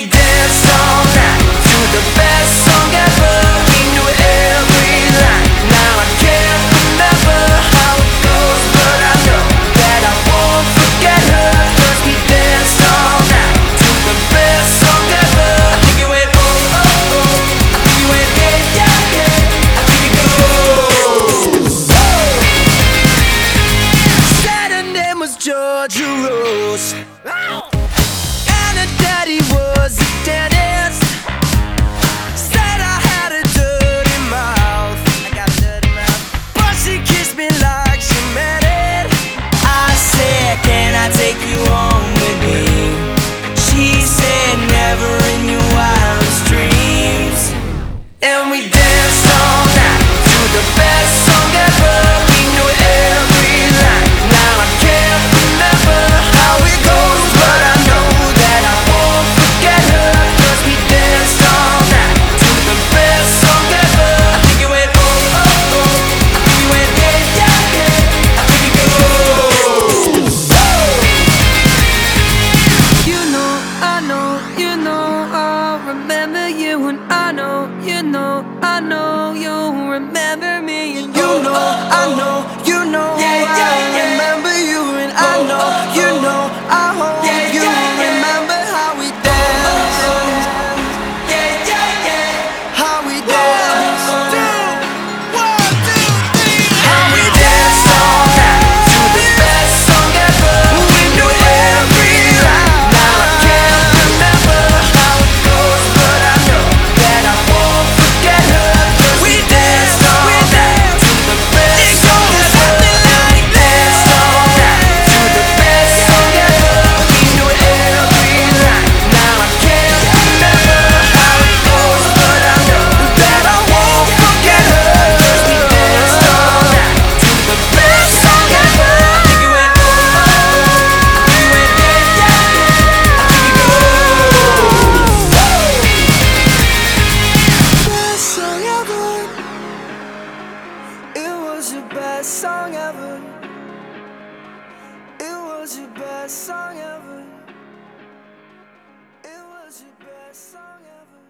we danced all night to the best song ever. We knew every line. Now I can't remember how it goes, but I know that I won't forget her. 'Cause we danced all night to the best song ever. I think it went oh oh oh. I think it went yeah yeah yeah. I think it goes. Said her name was Georgia Rose. And her daddy was a dentist. Said I had a dirty mouth. I got a dirty mouth. But she kissed me like she meant it. I said, can I take you home with me? She said, never in your wildest dreams. And we danced all night to the best song ever. We knew every line. Now I can't remember how it goes, but I know that I won't forget her. 'Cause we danced all night to the best song ever. I think it went oh oh oh. I think it went yeah yeah yeah. I think it goes. You know, I know, you know, I'll remember you, and I know, you know, I know you'll remember me, and you know, I know, you know, I remember you, and I know, you know, I hope you remember how we danced, how we danced, how we danced all night to the best song ever. We knew every line. Now I can't remember how it goes, but I know that I won't forget her. 'Cause we danced all night to the best song ever. We danced all night to the best song ever. We knew every line. Now I can't remember how it goes, but I know that I won't forget her. 'Cause we danced all night to the best song ever. I think it went oh oh oh. I think it went yeah yeah yeah. I think it goes. Best song ever. It was your best song ever. It was your best song ever. It was your best song ever.